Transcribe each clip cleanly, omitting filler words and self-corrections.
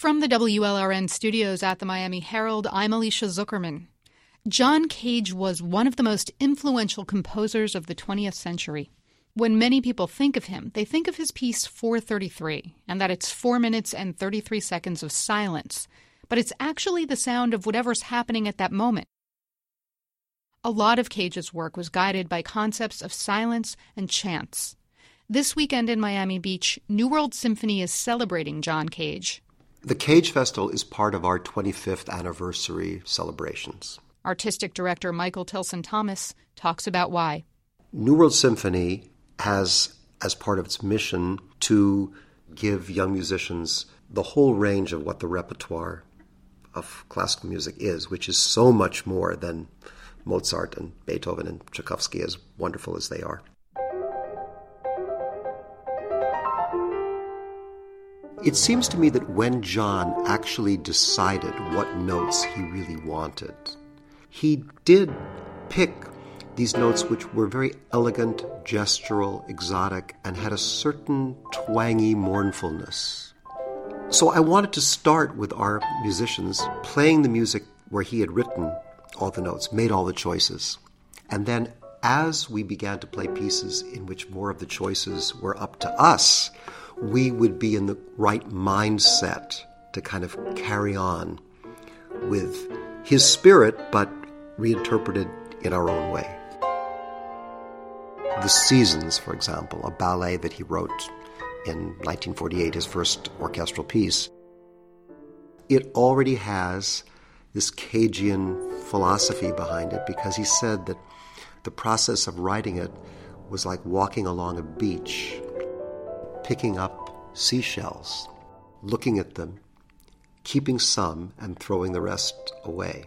From the WLRN studios at the Miami Herald, I'm Alicia Zuckerman. John Cage was one of the most influential composers of the 20th century. When many people think of him, they think of his piece 433, and that it's 4 minutes and 33 seconds of silence. But it's actually the sound of whatever's happening at that moment. A lot of Cage's work was guided by concepts of silence and chants. This weekend in Miami Beach, New World Symphony is celebrating John Cage. The Cage Festival is part of our 25th anniversary celebrations. Artistic director Michael Tilson-Thomas talks about why. New World Symphony has, as part of its mission, to give young musicians the whole range of what the repertoire of classical music is, which is so much more than Mozart and Beethoven and Tchaikovsky, as wonderful as they are. It seems to me that when John actually decided what notes he really wanted, he did pick these notes which were very elegant, gestural, exotic, and had a certain twangy mournfulness. So I wanted to start with our musicians playing the music where he had written all the notes, made all the choices. And then as we began to play pieces in which more of the choices were up to us, we would be in the right mindset to kind of carry on with his spirit, but reinterpreted in our own way. The Seasons, for example, a ballet that he wrote in 1948, his first orchestral piece, it already has this Cagean philosophy behind it, because he said that the process of writing it was like walking along a beach, picking up seashells, looking at them, keeping some, and throwing the rest away.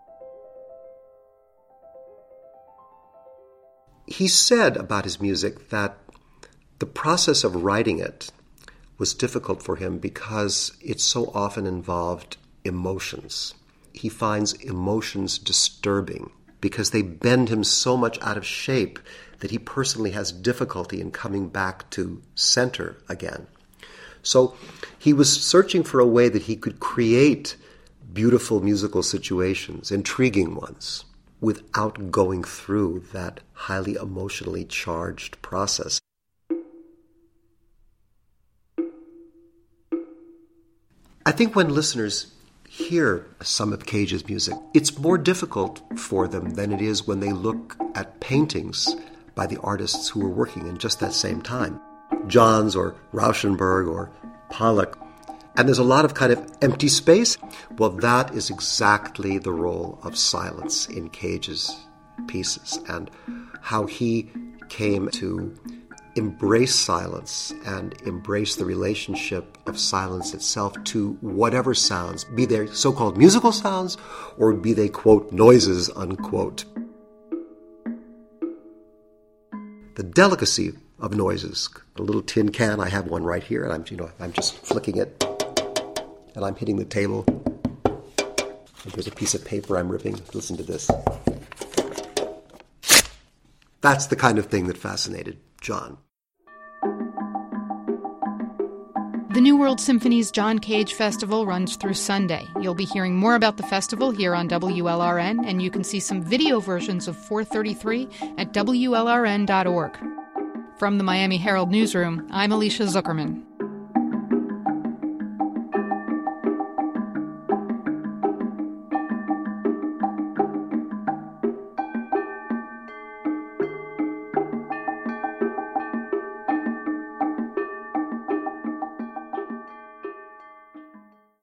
He said about his music that the process of writing it was difficult for him because it so often involved emotions. He finds emotions disturbing because they bend him so much out of shape that he personally has difficulty in coming back to center again. So he was searching for a way that he could create beautiful musical situations, intriguing ones, without going through that highly emotionally charged process. I think when listeners hear some of Cage's music, it's more difficult for them than it is when they look at paintings by the artists who were working in just that same time. Johns or Rauschenberg or Pollock. And there's a lot of kind of empty space. Well, that is exactly the role of silence in Cage's pieces, and how he came to embrace silence and embrace the relationship of silence itself to whatever sounds, be they so-called musical sounds or be they, quote, noises, unquote. The delicacy of noises. A little tin can, I have one right here, and I'm just flicking it, and I'm hitting the table. And there's a piece of paper I'm ripping. Listen to this. That's the kind of thing that fascinated John. The New World Symphony's John Cage Festival runs through Sunday. You'll be hearing more about the festival here on WLRN, and you can see some video versions of 433 at WLRN.org. From the Miami Herald newsroom, I'm Alicia Zuckerman.